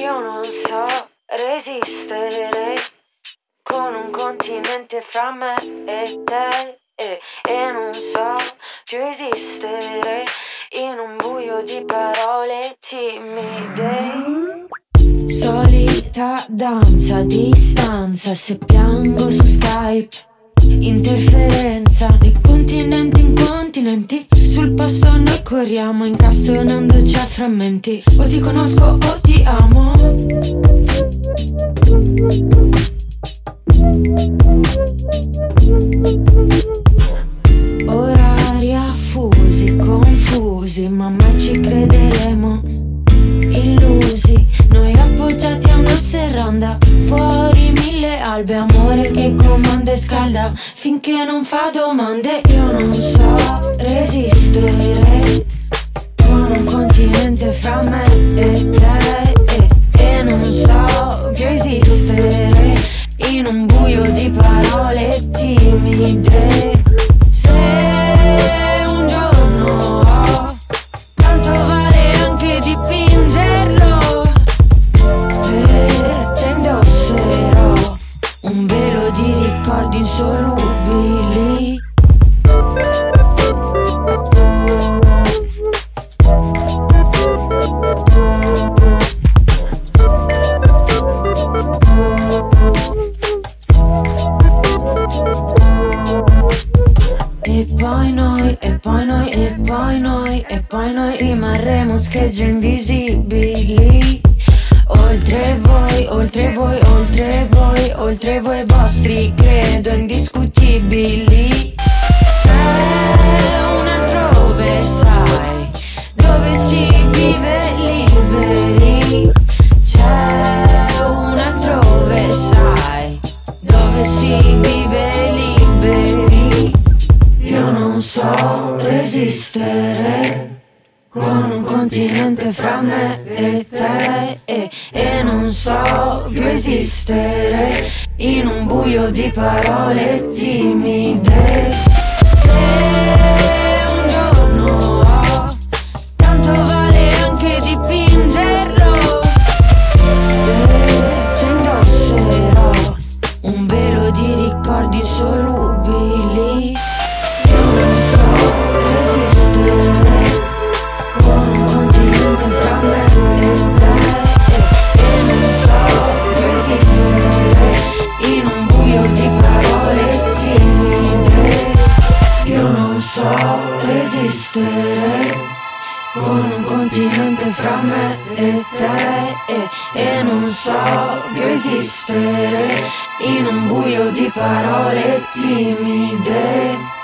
Io non so resistere con un continente fra me e te e non so più esistere in un buio di parole timide. Solita danza a distanza, se piango su Skype, interferenza di continenti in continenti. Sul posto noi corriamo incastonandoci a frammenti. O ti conosco o ti amo. Orari affusi, confusi, ma mai ci crederemo. Illusi, noi appoggiati a una serranda. Fuori mille albe, amore che comanda e scalda finché non fa domande. Io non so resistere con un continente fra me e te e non so più esistere in un buio di parole timide. Se un giorno ho, tanto vale anche dipingerlo. Per te indosserò un velo di ricordi insolubili. E poi noi rimarremo schegge invisibili. Oltre voi, oltre voi, oltre voi, oltre voi vostri credo indiscutibili. C'è un altrove, sai, dove si vive liberi. C'è un altrove, sai, dove si vive liberi. Io non so resistere con un continente fra me e te e non so più esistere in un buio di parole timide. Se un giorno ho, tanto vale anche dipingerlo. Per te indosserò un velo di ricordi insolubili. Io non so resistere con un continente fra me e te e non so più esistere in un buio di parole timide. Io non so resistere con un continente fra me e te e non so più esistere in un buio di parole timide.